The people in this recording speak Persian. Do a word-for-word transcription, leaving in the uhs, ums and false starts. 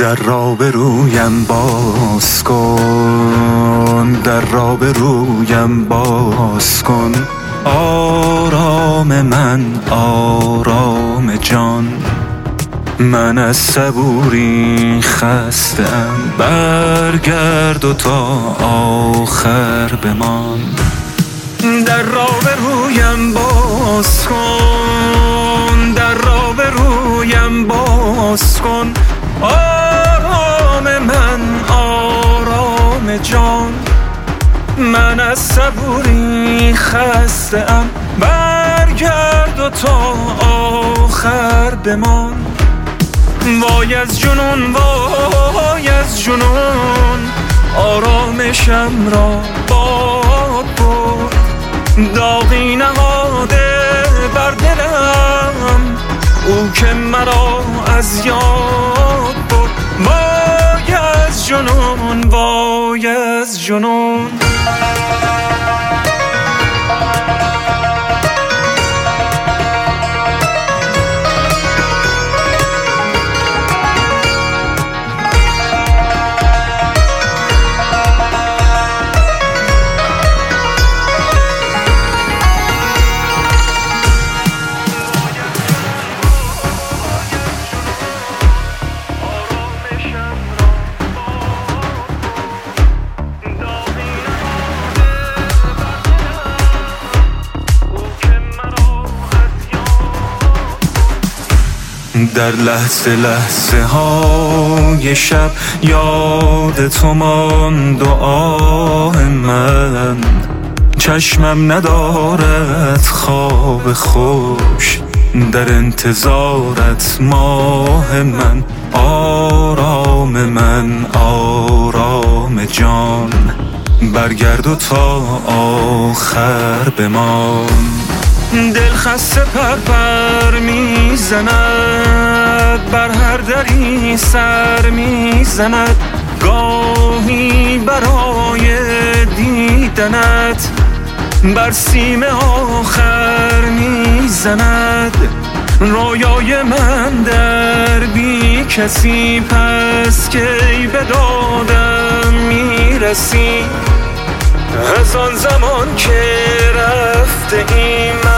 در را به رویم باز کن، در را به رویم باز کن. آرام من، آرام جان، من از صبوری خسته‌ام. برگرد و تا آخر بمان. در را به رویم باز کن، در را به رویم باز کن. آرام من، آرام جان، من از صبوری خسته‌ام. برگرد و تا آخر بمان. وای از جنون، وای از جنون، آرامشم را باد برد. داغی نهاده بر دلم، او که مرا از یاد برد. وای از جنون، وای از جنون. در لحظه لحظه های شب یاد تو ماند و آه من. چشمم ندارد خواب خوش، در انتظارت ماه من. آرام من، آرام جان، برگرد و تا آخر بمان. دل خسته پر پر میزند، بر هر دری سر میزند. گاهی برای دیدنت بر سیم آخر میزند. رویای من در بی کسی، پس کی به دادم میرسی. از آن زمان که رفته ایم